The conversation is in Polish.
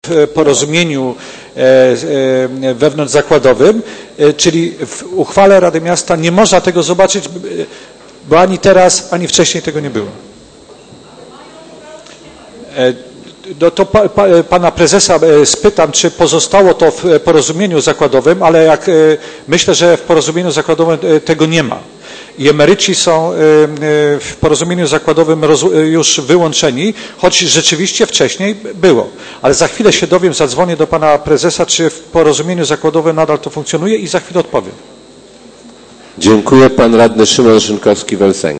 w porozumieniu wewnątrzzakładowym, czyli w uchwale Rady Miasta nie można tego zobaczyć, bo ani teraz, ani wcześniej tego nie było. To pana prezesa spytam, czy pozostało to w porozumieniu zakładowym, ale jak myślę, że w porozumieniu zakładowym tego nie ma. I emeryci są w porozumieniu zakładowym już wyłączeni, choć rzeczywiście wcześniej było. Ale za chwilę się dowiem, zadzwonię do pana prezesa, czy w porozumieniu zakładowym nadal to funkcjonuje i za chwilę odpowiem. Dziękuję. Pan radny Szymon Szynkowski-Welsenk.